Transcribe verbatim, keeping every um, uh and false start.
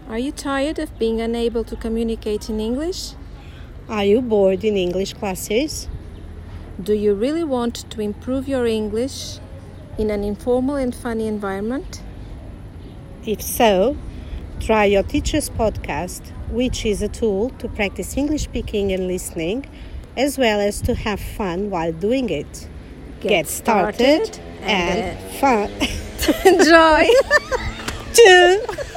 Are you tired of being unable to communicate in English? Are you bored in English classes? Do you really want to improve your English in an informal and funny environment? If so, try your teacher's podcast, which is a tool to practice English speaking and listening, as well as to have fun while doing it. Get, Get started, started and, and fun. enjoy! Two.